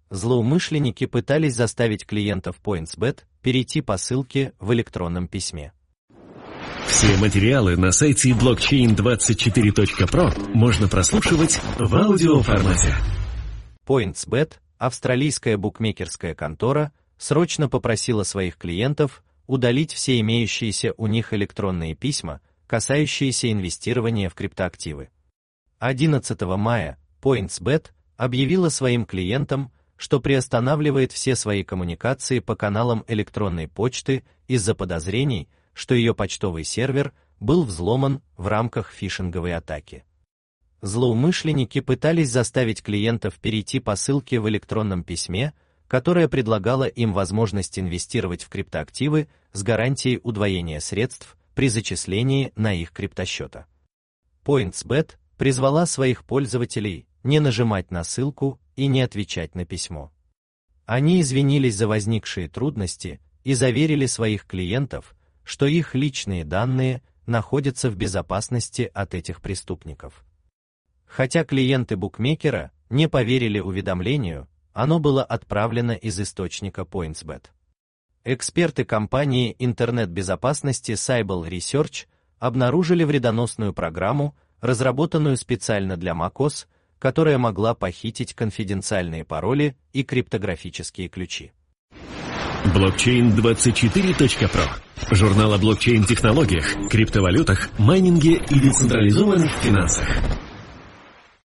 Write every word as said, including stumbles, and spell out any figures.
Злоумышленники пытались заставить клиентов PointsBet перейти по ссылке в электронном письме. Все материалы на сайте блокчейн двадцать четыре точка про можно прослушивать в аудиоформате. PointsBet, австралийская букмекерская контора, срочно попросила своих клиентов удалить все имеющиеся у них электронные письма, касающиеся инвестирования в криптоактивы. одиннадцатого мая PointsBet объявила своим клиентам, что приостанавливает все свои коммуникации по каналам электронной почты из-за подозрений, что ее почтовый сервер был взломан в рамках фишинговой атаки. Злоумышленники пытались заставить клиентов перейти по ссылке в электронном письме, которая предлагала им возможность инвестировать в криптоактивы с гарантией удвоения средств при зачислении на их криптосчета. PointsBet призвала своих пользователей не нажимать на ссылку и не отвечать на письмо. Они извинились за возникшие трудности и заверили своих клиентов, что их личные данные находятся в безопасности от этих преступников. Хотя клиенты букмекера не поверили уведомлению, оно было отправлено из источника PointsBet. Эксперты компании интернет-безопасности Cyber Research обнаружили вредоносную программу, разработанную специально для macOS, которая могла похитить конфиденциальные пароли и криптографические ключи. блокчейн двадцать четыре точка про. Журнал о блокчейн-технологиях, криптовалютах, майнинге и децентрализованных финансах.